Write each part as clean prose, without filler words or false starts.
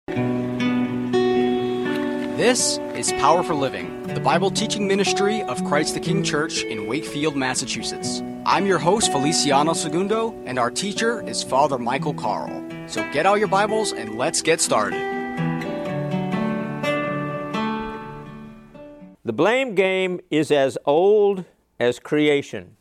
This is Power for Living, the Bible teaching ministry of Christ the King Church in Wakefield, Massachusetts. I'm your host, Feliciano Segundo, and our teacher is Father Michael Carl. So get out your Bibles and let's get started. The blame game is as old as creation.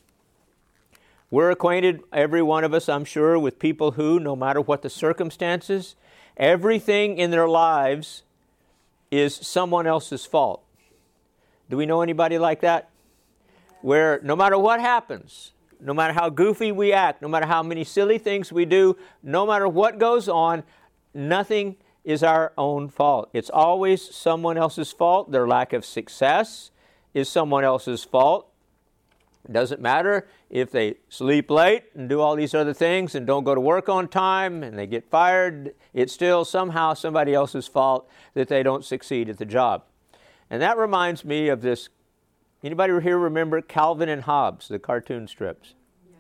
We're acquainted, every one of us, I'm sure, with people who, no matter what the circumstances, everything in their lives is someone else's fault. Do we know anybody like that? Where no matter what happens, no matter how goofy we act, no matter how many silly things we do, no matter what goes on, nothing is our own fault. It's always someone else's fault. Their lack of success is someone else's fault. It doesn't matter if they sleep late and do all these other things and don't go to work on time and they get fired. It's still somehow somebody else's fault that they don't succeed at the job. And that reminds me of this. Anybody here remember Calvin and Hobbes, the cartoon strips?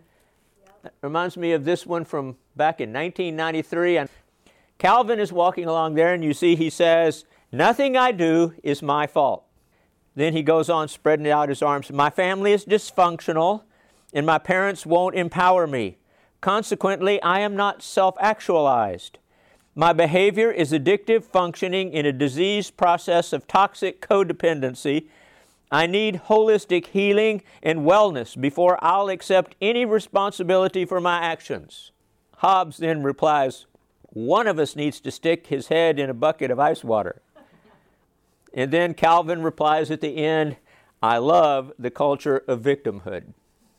That reminds me of this one from back in 1993. And Calvin is walking along there, and you see he says, "Nothing I do is my fault." Then he goes on spreading out his arms. "My family is dysfunctional, and my parents won't empower me. Consequently, I am not self-actualized. My behavior is addictive, functioning in a diseased process of toxic codependency. I need holistic healing and wellness before I'll accept any responsibility for my actions." Hobbes then replies, "One of us needs to stick his head in a bucket of ice water." And then Calvin replies at the end, "I love the culture of victimhood."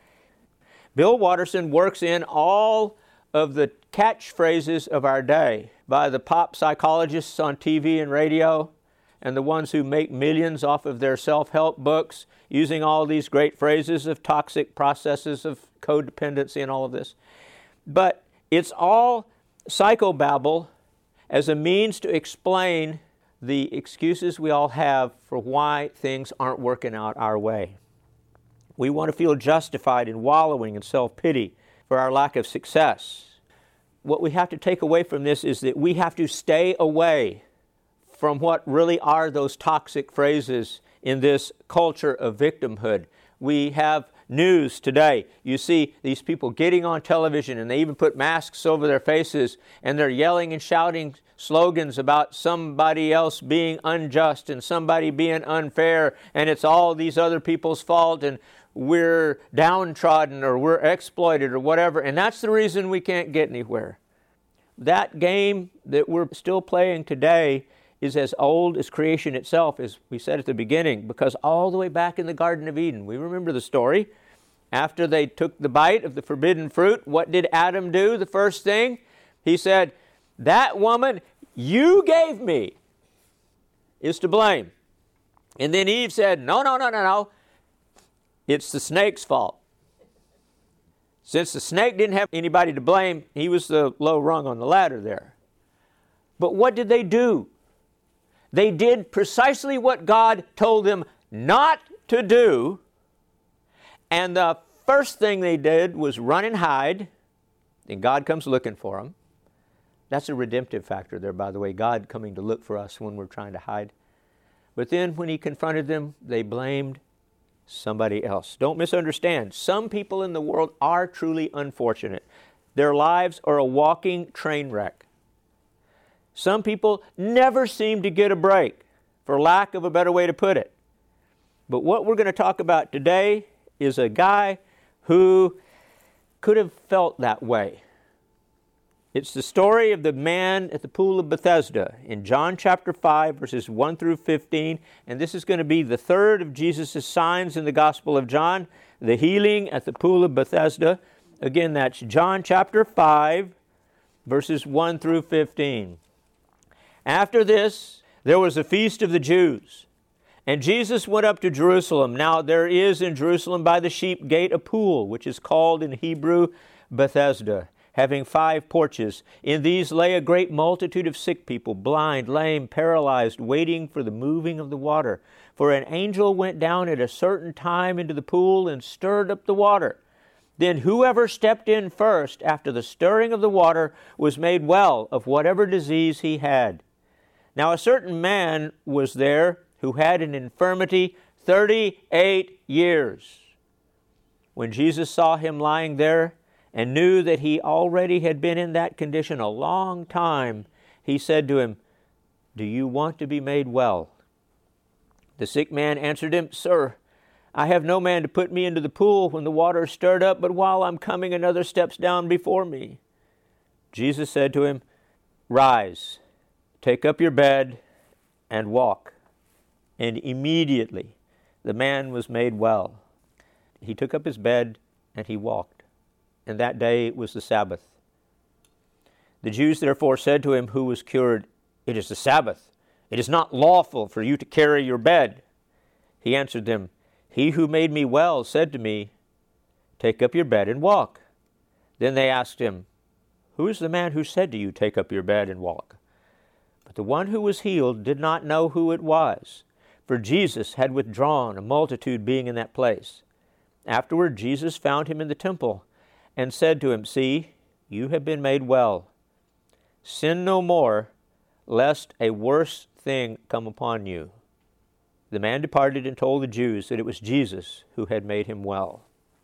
Bill Watterson works in all of the catchphrases of our day by the pop psychologists on TV and radio and the ones who make millions off of their self-help books using all these great phrases of toxic processes of codependency and all of this. But it's all psychobabble as a means to explain the excuses we all have for why things aren't working out our way. We want to feel justified in wallowing in self-pity for our lack of success. What we have to take away from this is that we have to stay away from what really are those toxic phrases in this culture of victimhood. We have news today. You see these people getting on television, and they even put masks over their faces, and they're yelling and shouting slogans about somebody else being unjust and somebody being unfair, and it's all these other people's fault, and we're downtrodden or we're exploited or whatever, and that's the reason we can't get anywhere. That game that we're still playing today is as old as creation itself, as we said at the beginning, because all the way back in the Garden of Eden, we remember the story. After they took the bite of the forbidden fruit, what did Adam do? The first thing, he said, "That woman you gave me is to blame." And then Eve said, No. It's the snake's fault. Since the snake didn't have anybody to blame, he was the low rung on the ladder there. But what did they do? They did precisely what God told them not to do. And the first thing they did was run and hide. And God comes looking for them. That's a redemptive factor there, by the way, God coming to look for us when we're trying to hide. But then when he confronted them, they blamed somebody else. Don't misunderstand. Some people in the world are truly unfortunate. Their lives are a walking train wreck. Some people never seem to get a break, for lack of a better way to put it. But what we're going to talk about today is a guy who could have felt that way. It's the story of the man at the pool of Bethesda in John chapter 5, verses 1 through 15. And this is going to be the third of Jesus' signs in the Gospel of John, the healing at the pool of Bethesda. Again, that's John chapter 5, verses 1 through 15. After this, there was a feast of the Jews, and Jesus went up to Jerusalem. Now there is in Jerusalem by the sheep gate a pool, which is called in Hebrew Bethesda, having 5 porches. In these lay a great multitude of sick people, blind, lame, paralyzed, waiting for the moving of the water. For an angel went down at a certain time into the pool and stirred up the water. Then whoever stepped in first after the stirring of the water was made well of whatever disease he had. Now a certain man was there who had an infirmity 38 years. When Jesus saw him lying there and knew that he already had been in that condition a long time, he said to him, "Do you want to be made well?" The sick man answered him, "Sir, I have no man to put me into the pool when the water is stirred up, but while I'm coming, another steps down before me." Jesus said to him, "Rise, take up your bed, and walk." And immediately the man was made well. He took up his bed and he walked. And that day was the Sabbath. The Jews therefore said to him who was cured, "It is the Sabbath. It is not lawful for you to carry your bed." He answered them, "He who made me well said to me, 'Take up your bed and walk.'" Then they asked him, "Who is the man who said to you, 'Take up your bed and walk'?" But the one who was healed did not know who it was, for Jesus had withdrawn, a multitude being in that place. Afterward Jesus found him in the temple and said to him, "See, you have been made well. Sin no more, lest a worse thing come upon you." The man departed and told the Jews that it was Jesus who had made him well.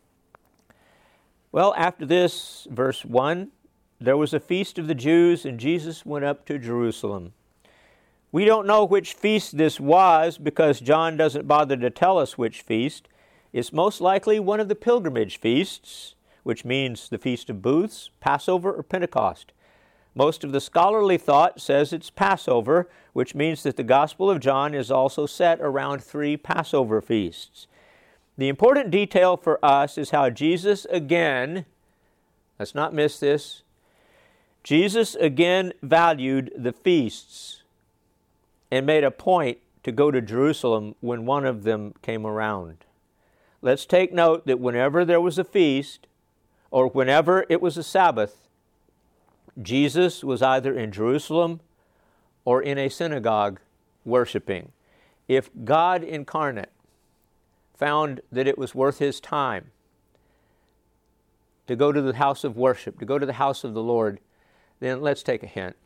Well, after this, verse 1, there was a feast of the Jews, and Jesus went up to Jerusalem. We don't know which feast this was because John doesn't bother to tell us which feast. It's most likely one of the pilgrimage feasts, which means the Feast of Booths, Passover, or Pentecost. Most of the scholarly thought says it's Passover, which means that the Gospel of John is also set around 3 Passover feasts. The important detail for us is how Jesus again, let's not miss this, Jesus again valued the feasts and made a point to go to Jerusalem when one of them came around. Let's take note that whenever there was a feast or whenever it was a Sabbath, Jesus was either in Jerusalem or in a synagogue worshiping. If God incarnate found that it was worth his time to go to the house of worship, to go to the house of the Lord, then let's take a hint.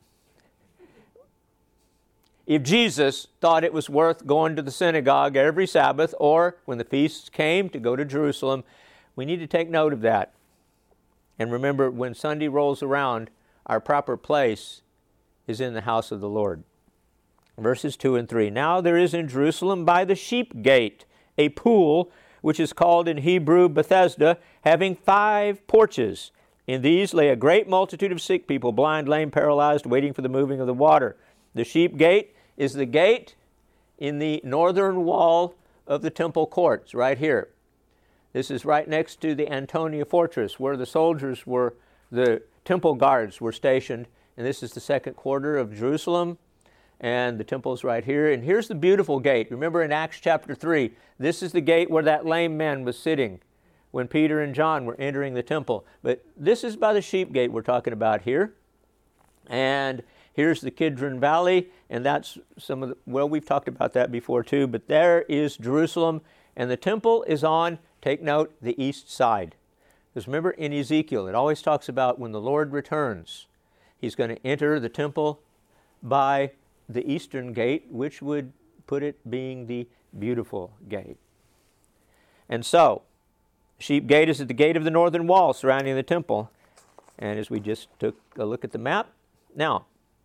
If Jesus thought it was worth going to the synagogue every Sabbath or when the feasts came to go to Jerusalem, we need to take note of that. And remember, when Sunday rolls around, our proper place is in the house of the Lord. Verses 2 and 3. Now there is in Jerusalem by the sheep gate a pool, which is called in Hebrew Bethesda, having 5 porches. In these lay a great multitude of sick people, blind, lame, paralyzed, waiting for the moving of the water. The sheep gate is the gate in the northern wall of the temple courts, right here. This is right next to the Antonia Fortress, where the soldiers were, the temple guards were stationed. And this is the second quarter of Jerusalem. And the temple's right here. And here's the beautiful gate. Remember in Acts chapter 3, this is the gate where that lame man was sitting when Peter and John were entering the temple. But this is by the sheep gate we're talking about here. And here's the Kidron Valley, and that's some of the, well, we've talked about that before too, but there is Jerusalem, and the temple is on, take note, the east side. Because remember in Ezekiel, it always talks about when the Lord returns, he's going to enter the temple by the eastern gate, which would put it being the beautiful gate. And so, Sheep Gate is at the gate of the northern wall surrounding the temple. And as we just took a look at the map, now,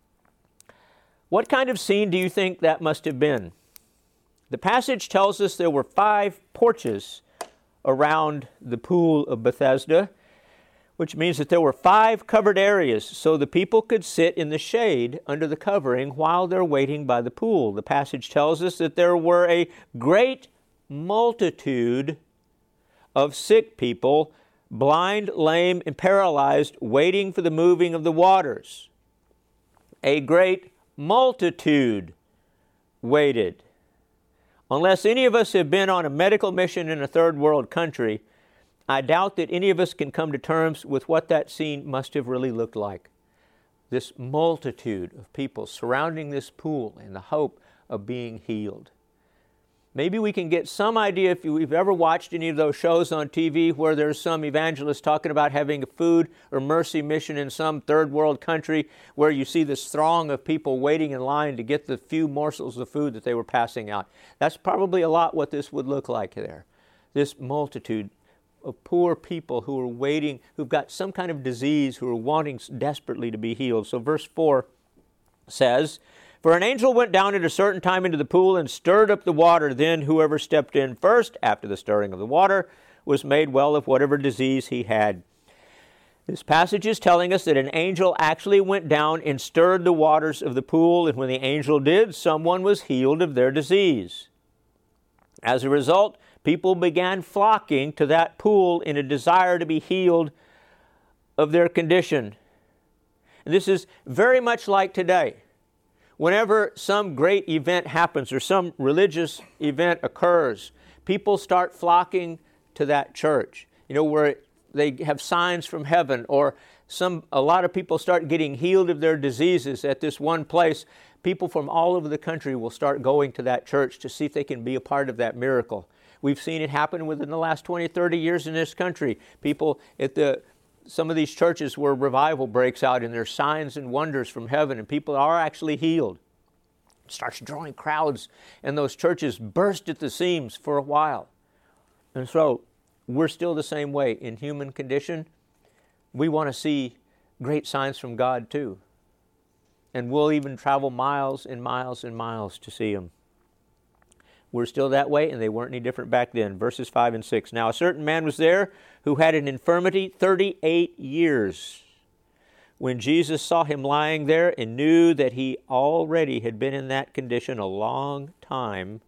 what kind of scene do you think that must have been? The passage tells us there were 5 porches around the pool of Bethesda, which means that there were 5 covered areas so the people could sit in the shade under the covering while they're waiting by the pool. The passage tells us that there were a great multitude of sick people, blind, lame, and paralyzed, waiting for the moving of the waters. A great multitude waited. Unless any of us have been on a medical mission in a third world country, I doubt that any of us can come to terms with what that scene must have really looked like. This multitude of people surrounding this pool in the hope of being healed. Maybe we can get some idea if you've ever watched any of those shows on TV where there's some evangelist talking about having a food or mercy mission in some third world country where you see this throng of people waiting in line to get the few morsels of food that they were passing out. That's probably a lot what this would look like there. This multitude of poor people who are waiting, who've got some kind of disease, who are wanting desperately to be healed. So verse 4 says, "For an angel went down at a certain time into the pool and stirred up the water. Then whoever stepped in first after the stirring of the water was made well of whatever disease he had." This passage is telling us that an angel actually went down and stirred the waters of the pool, and when the angel did, someone was healed of their disease. As a result, people began flocking to that pool in a desire to be healed of their condition. And this is very much like today. Whenever some great event happens or some religious event occurs, people start flocking to that church, where they have signs from heaven, or a lot of people start getting healed of their diseases at this one place. People from all over the country will start going to that church to see if they can be a part of that miracle. We've seen it happen within the last 20, 30 years in this country. People at some of these churches where revival breaks out and there's signs and wonders from heaven and people are actually healed. It starts drawing crowds and those churches burst at the seams for a while. And so we're still the same way in human condition. We want to see great signs from God too. And we'll even travel miles and miles and miles to see them. We're still that way, and they weren't any different back then. Verses 5 and 6. "Now a certain man was there who had an infirmity 38 years. When Jesus saw him lying there and knew that he already had been in that condition a long time,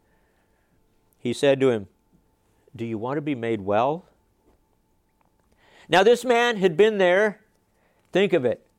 he said to him, 'Do you want to be made well?' Now this man had been there, think of it,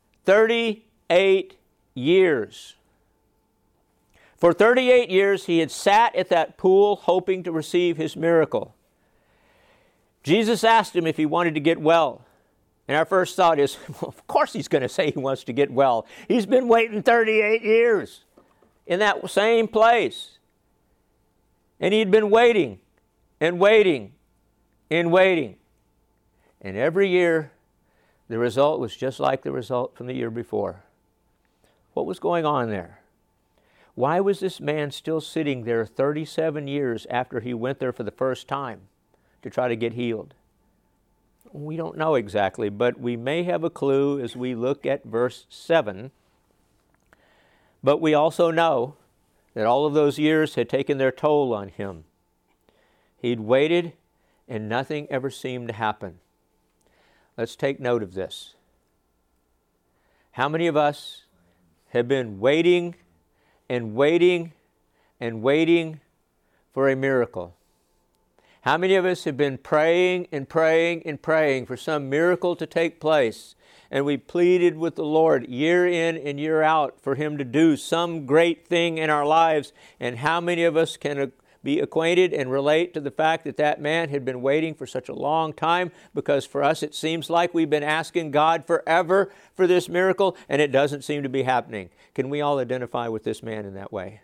38 years. For 38 years, he had sat at that pool hoping to receive his miracle. Jesus asked him if he wanted to get well. And our first thought is, well, of course he's going to say he wants to get well. He's been waiting 38 years in that same place. And he'd been waiting and waiting and waiting. And every year, the result was just like the result from the year before. What was going on there? Why was this man still sitting there 37 years after he went there for the first time to try to get healed? We don't know exactly, but we may have a clue as we look at verse 7. But we also know that all of those years had taken their toll on him. He'd waited and nothing ever seemed to happen. Let's take note of this. How many of us have been waiting and waiting and waiting for a miracle? How many of us have been praying and praying and praying for some miracle to take place? And we pleaded with the Lord year in and year out for Him to do some great thing in our lives. And how many of us can be acquainted and relate to the fact that that man had been waiting for such a long time? Because for us it seems like we've been asking God forever for this miracle and it doesn't seem to be happening. Can we all identify with this man in that way?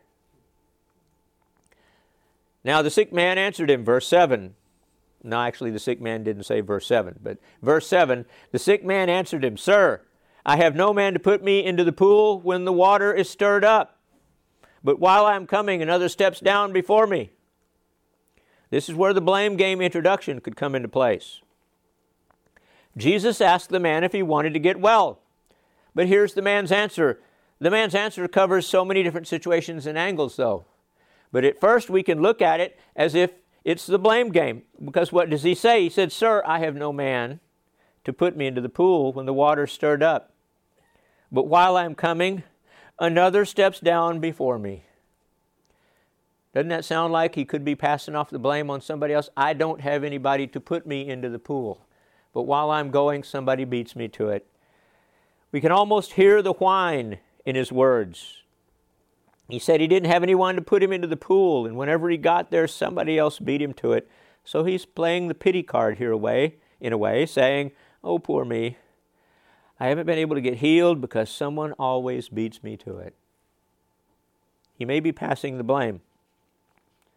Now the sick man answered him, verse 7. No, actually the sick man didn't say verse 7, but verse 7, the sick man answered him, "Sir, I have no man to put me into the pool when the water is stirred up. But while I am coming, another steps down before me." This is where the blame game introduction could come into place. Jesus asked the man if he wanted to get well. But here's the man's answer. The man's answer covers so many different situations and angles, though. But at first we can look at it as if it's the blame game. Because what does he say? He said, "Sir, I have no man to put me into the pool when the water's stirred up. But while I'm coming, another steps down before me." Doesn't that sound like he could be passing off the blame on somebody else? I don't have anybody to put me into the pool. But while I'm going, somebody beats me to it. We can almost hear the whine in his words. He said he didn't have anyone to put him into the pool, and whenever he got there, somebody else beat him to it. So he's playing the pity card here in a way, saying, "Oh, poor me. I haven't been able to get healed because someone always beats me to it." He may be passing the blame.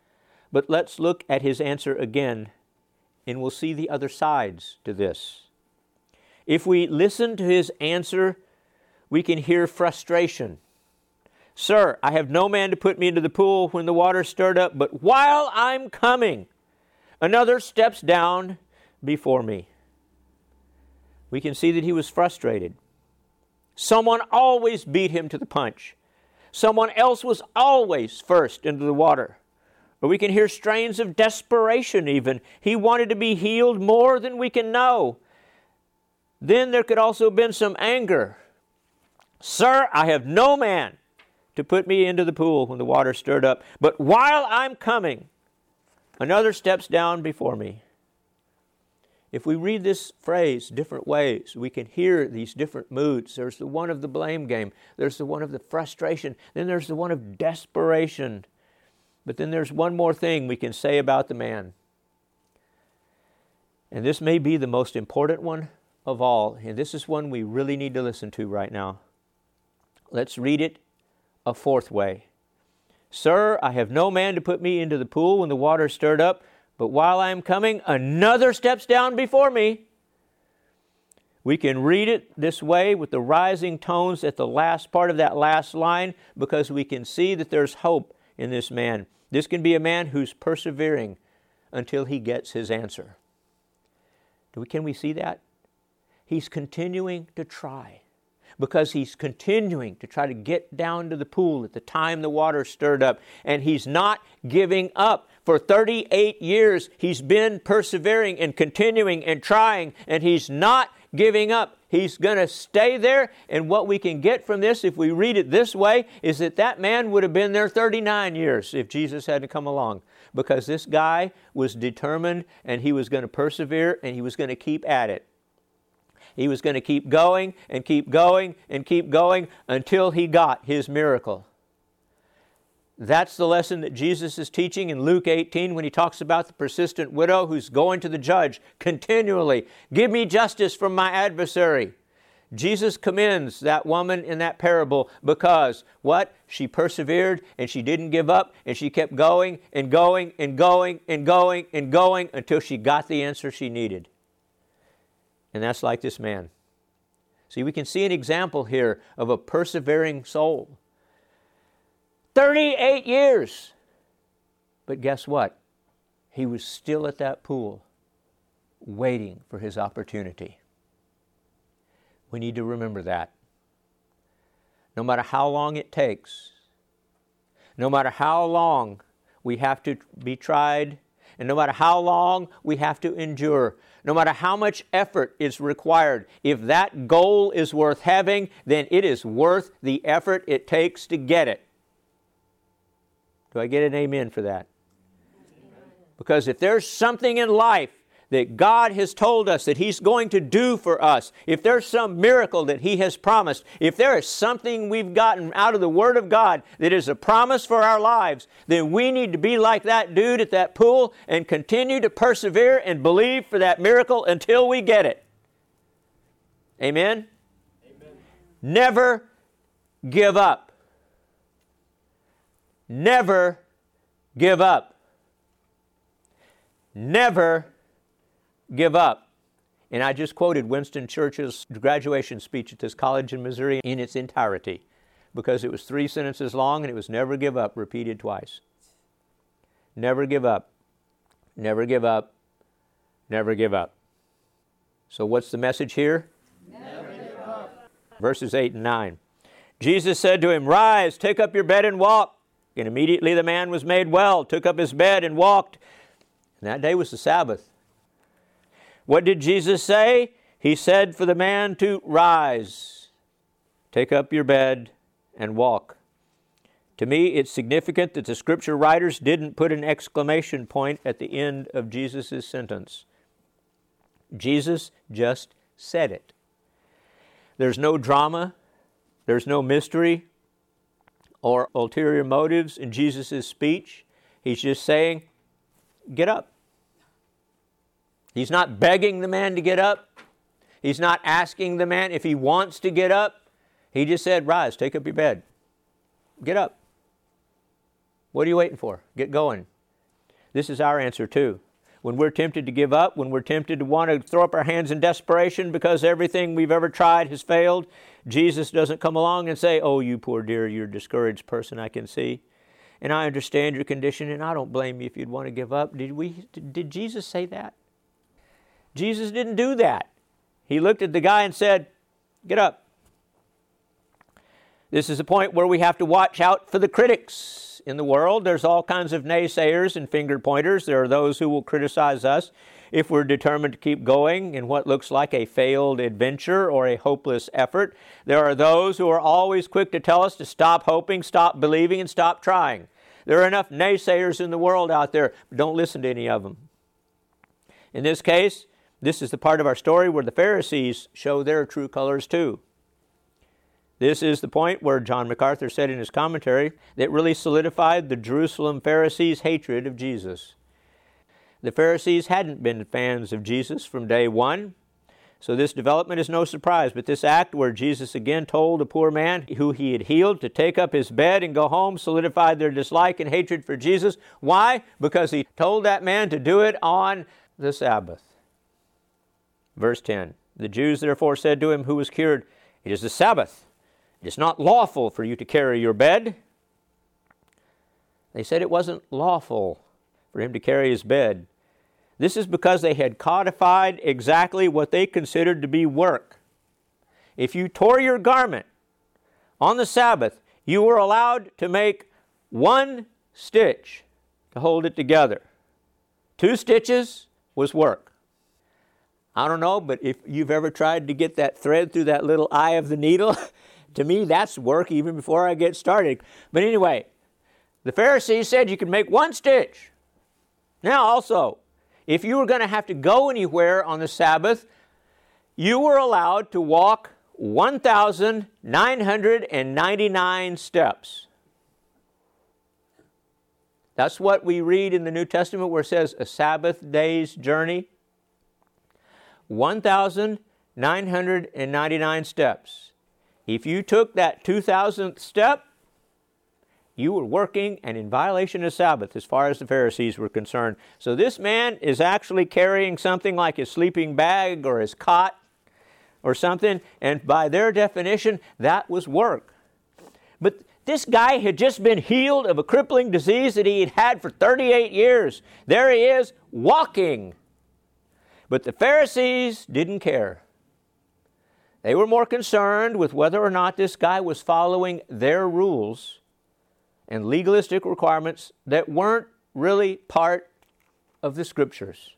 But let's look at his answer again, and we'll see the other sides to this. If we listen to his answer, we can hear frustration. Sir, I have no man to put me into the pool when the water stirred up, but while I'm coming, another steps down before me. We can see that he was frustrated. Someone always beat him to the punch. Someone else was always first into the water. Or we can hear strains of desperation even. He wanted to be healed more than we can know. Then there could also have been some anger. Sir, I have no man to put me into the pool when the water stirred up, but while I'm coming, another steps down before me. If we read this phrase different ways, we can hear these different moods. There's the one of the blame game. There's the one of the frustration. Then there's the one of desperation. But then there's one more thing we can say about the man. And this may be the most important one of all. And this is one we really need to listen to right now. Let's read it a fourth way. Sir, I have no man to put me into the pool when the water stirred up, but while I am coming, another steps down before me. We can read it this way with the rising tones at the last part of that last line because we can see that there's hope in this man. This can be a man who's persevering until he gets his answer. Can we see that? He's continuing to try because he's continuing to try to get down to the pool at the time the water stirred up, and he's not giving up. For 38 years, he's been persevering and continuing and trying, and he's not giving up. He's going to stay there, and what we can get from this, if we read it this way, is that that man would have been there 39 years if Jesus hadn't come along, because this guy was determined, and he was going to persevere, and he was going to keep at it. He was going to keep going and keep going and keep going until he got his miracle. That's the lesson that Jesus is teaching in Luke 18 when he talks about the persistent widow who's going to the judge continually. Give me justice from my adversary. Jesus commends that woman in that parable because what? She persevered and she didn't give up and she kept going and going and going and going and going until she got the answer she needed. And that's like this man. See, we can see an example here of a persevering soul. 38 years. But guess what? He was still at that pool waiting for his opportunity. We need to remember that. No matter how long it takes, no matter how long we have to be tried, and no matter how long we have to endure, no matter how much effort is required, if that goal is worth having, then it is worth the effort it takes to get it. Do I get an amen for that? Because if there's something in life that God has told us that He's going to do for us, if there's some miracle that He has promised, if there is something we've gotten out of the Word of God that is a promise for our lives, then we need to be like that dude at that pool and continue to persevere and believe for that miracle until we get it. Amen? Amen. Never give up. Never give up. Never give up. And I just quoted Winston Churchill's graduation speech at this college in Missouri in its entirety because it was 3 sentences long and it was never give up, repeated twice. Never give up. Never give up. Never give up. So what's the message here? Never give up. Verses 8 and 9. Jesus said to him, "Rise, take up your bed and walk." And immediately the man was made well, took up his bed and walked. And that day was the Sabbath. What did Jesus say? He said for the man to rise, take up your bed, and walk. To me, it's significant that the Scripture writers didn't put an exclamation point at the end of Jesus' sentence. Jesus just said it. There's no drama, there's no mystery or ulterior motives in Jesus' speech. He's just saying, get up. He's not begging the man to get up. He's not asking the man if he wants to get up. He just said, rise, take up your bed. Get up. What are you waiting for? Get going. This is our answer too. When we're tempted to give up, when we're tempted to want to throw up our hands in desperation because everything we've ever tried has failed, Jesus doesn't come along and say, "Oh, you poor dear, you're a discouraged person, I can see. And I understand your condition, and I don't blame you if you'd want to give up." Did Jesus say that? Jesus didn't do that. He looked at the guy and said, "Get up." This is a point where we have to watch out for the critics. In the world, there's all kinds of naysayers and finger pointers. There are those who will criticize us if we're determined to keep going in what looks like a failed adventure or a hopeless effort. There are those who are always quick to tell us to stop hoping, stop believing, and stop trying. There are enough naysayers in the world out there, but don't listen to any of them. In this case, this is the part of our story where the Pharisees show their true colors too. This is the point where John MacArthur said in his commentary that really solidified the Jerusalem Pharisees' hatred of Jesus. The Pharisees hadn't been fans of Jesus from day one, so this development is no surprise. But this act where Jesus again told a poor man who he had healed to take up his bed and go home solidified their dislike and hatred for Jesus. Why? Because he told that man to do it on the Sabbath. Verse 10, "The Jews therefore said to him who was cured, 'It is the Sabbath. It is not lawful for you to carry your bed.'" They said it wasn't lawful for him to carry his bed. This is because they had codified exactly what they considered to be work. If you tore your garment on the Sabbath, you were allowed to make one stitch to hold it together. 2 stitches was work. I don't know, but if you've ever tried to get that thread through that little eye of the needle, to me, that's work even before I get started. But anyway, the Pharisees said you could make 1 stitch. Now also, if you were going to have to go anywhere on the Sabbath, you were allowed to walk 1,999 steps. That's what we read in the New Testament where it says a Sabbath day's journey. 1,999 steps. If you took that 2,000th step, you were working and in violation of Sabbath as far as the Pharisees were concerned. So this man is actually carrying something like his sleeping bag or his cot or something, and by their definition, that was work. But this guy had just been healed of a crippling disease that he had had for 38 years. There he is, walking. But the Pharisees didn't care. They were more concerned with whether or not this guy was following their rules and legalistic requirements that weren't really part of the Scriptures.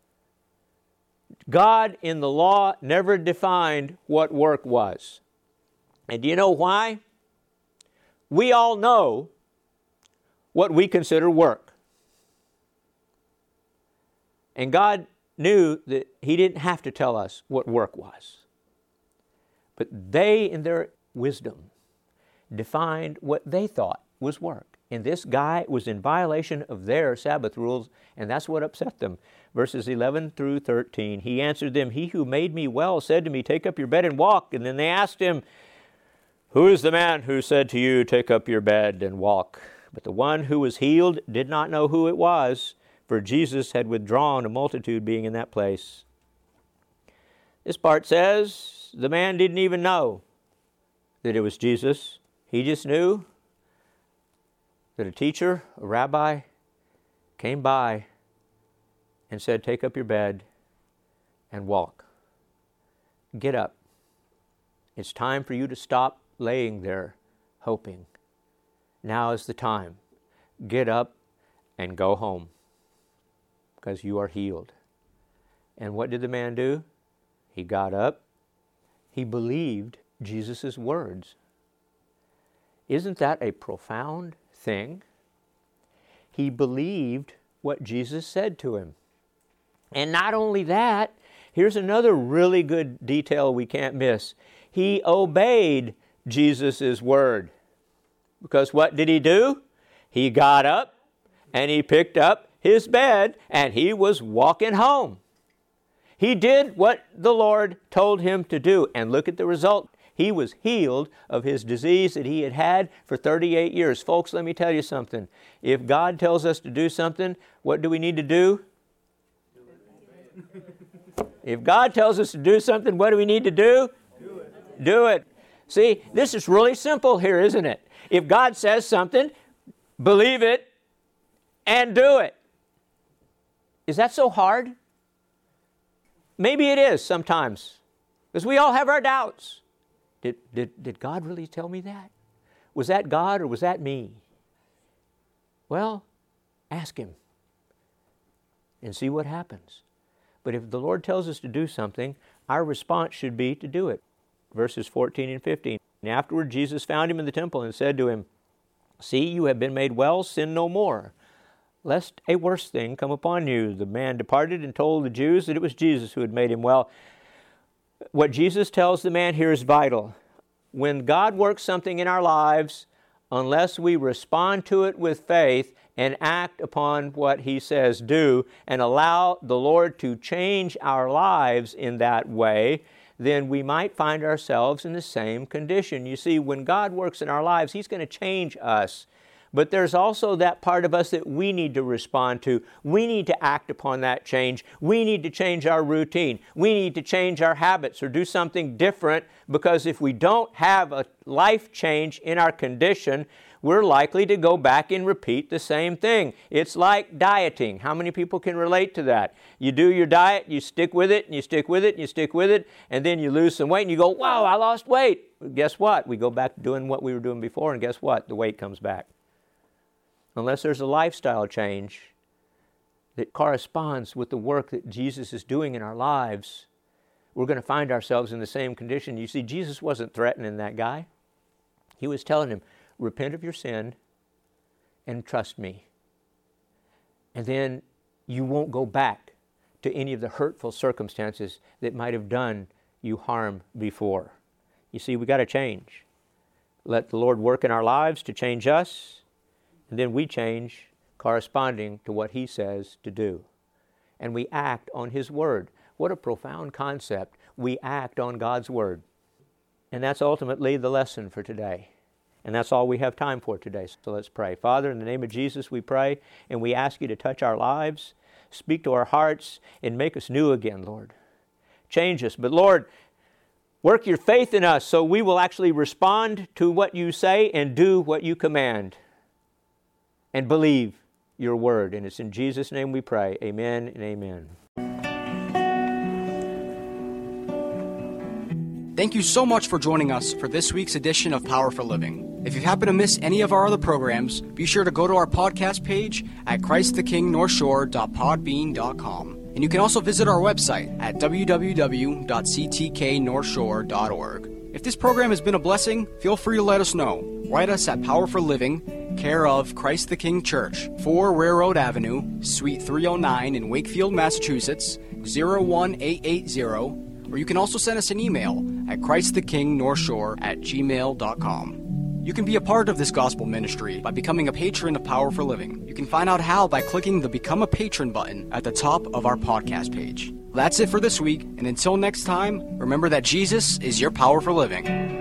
God in the law never defined what work was. And do you know why? We all know what we consider work. And God knew that He didn't have to tell us what work was. But they, in their wisdom, defined what they thought was work. And this guy was in violation of their Sabbath rules, and that's what upset them. Verses 11 through 13, "He answered them, 'He who made me well said to me, take up your bed and walk.' And then they asked him, 'Who is the man who said to you, take up your bed and walk?' But the one who was healed did not know who it was, for Jesus had withdrawn, a multitude being in that place." This part says the man didn't even know that it was Jesus. He just knew that a teacher, a rabbi, came by and said, "Take up your bed and walk. Get up. It's time for you to stop laying there hoping. Now is the time. Get up and go home because you are healed." And what did the man do? He got up. He believed Jesus' words. Isn't that a profound thing? He believed what Jesus said to him. And not only that, here's another really good detail we can't miss. He obeyed Jesus' word. Because what did he do? He got up and he picked up his bed and he was walking home. He did what the Lord told him to do, and look at the result. He was healed of his disease that he had had for 38 years. Folks, let me tell you something. If God tells us to do something, what do we need to do? If God tells us to do something, what do we need to do? Do it. Do it. See, this is really simple here, isn't it? If God says something, believe it and do it. Is that so hard? Maybe it is sometimes, because we all have our doubts. Did God really tell me that? Was that God or was that me? Well, ask Him and see what happens. But if the Lord tells us to do something, our response should be to do it. Verses 14 and 15. And afterward Jesus found him in the temple and said to him, "See, you have been made well, sin no more, lest a worse thing come upon you." The man departed and told the Jews that it was Jesus who had made him well. What Jesus tells the man here is vital. When God works something in our lives, unless we respond to it with faith and act upon what He says do and allow the Lord to change our lives in that way, then we might find ourselves in the same condition. You see, when God works in our lives, He's going to change us. But there's also that part of us that we need to respond to. We need to act upon that change. We need to change our routine. We need to change our habits or do something different, because if we don't have a life change in our condition, we're likely to go back and repeat the same thing. It's like dieting. How many people can relate to that? You do your diet, you stick with it, and you stick with it, and you stick with it, and then you lose some weight, and you go, "Wow, I lost weight." Guess what? We go back to doing what we were doing before, and guess what? The weight comes back. Unless there's a lifestyle change that corresponds with the work that Jesus is doing in our lives, we're going to find ourselves in the same condition. You see, Jesus wasn't threatening that guy. He was telling him, repent of your sin and trust me. And then you won't go back to any of the hurtful circumstances that might have done you harm before. You see, we got to change. Let the Lord work in our lives to change us, and then we change corresponding to what He says to do. And we act on His Word. What a profound concept. We act on God's Word. And that's ultimately the lesson for today. And that's all we have time for today. So let's pray. Father, in the name of Jesus we pray, and we ask You to touch our lives, speak to our hearts, and make us new again, Lord. Change us. But Lord, work Your faith in us so we will actually respond to what You say and do what You command. And believe Your Word. And it's in Jesus' name we pray. Amen and amen. Thank you so much for joining us for this week's edition of Power for Living. If you happen to miss any of our other programs, be sure to go to our podcast page at ChristTheKingNorthshore.podbean.com. And you can also visit our website at www.ctknorthshore.org. If this program has been a blessing, feel free to let us know. Write us at Power for Living, care of Christ the King Church, 4 Railroad Avenue, Suite 309 in Wakefield, Massachusetts, 01880, or you can also send us an email at ChristTheKingNorthshore@gmail.com. You can be a part of this gospel ministry by becoming a patron of Power for Living. You can find out how by clicking the Become a Patron button at the top of our podcast page. That's it for this week, and until next time, remember that Jesus is your power for living.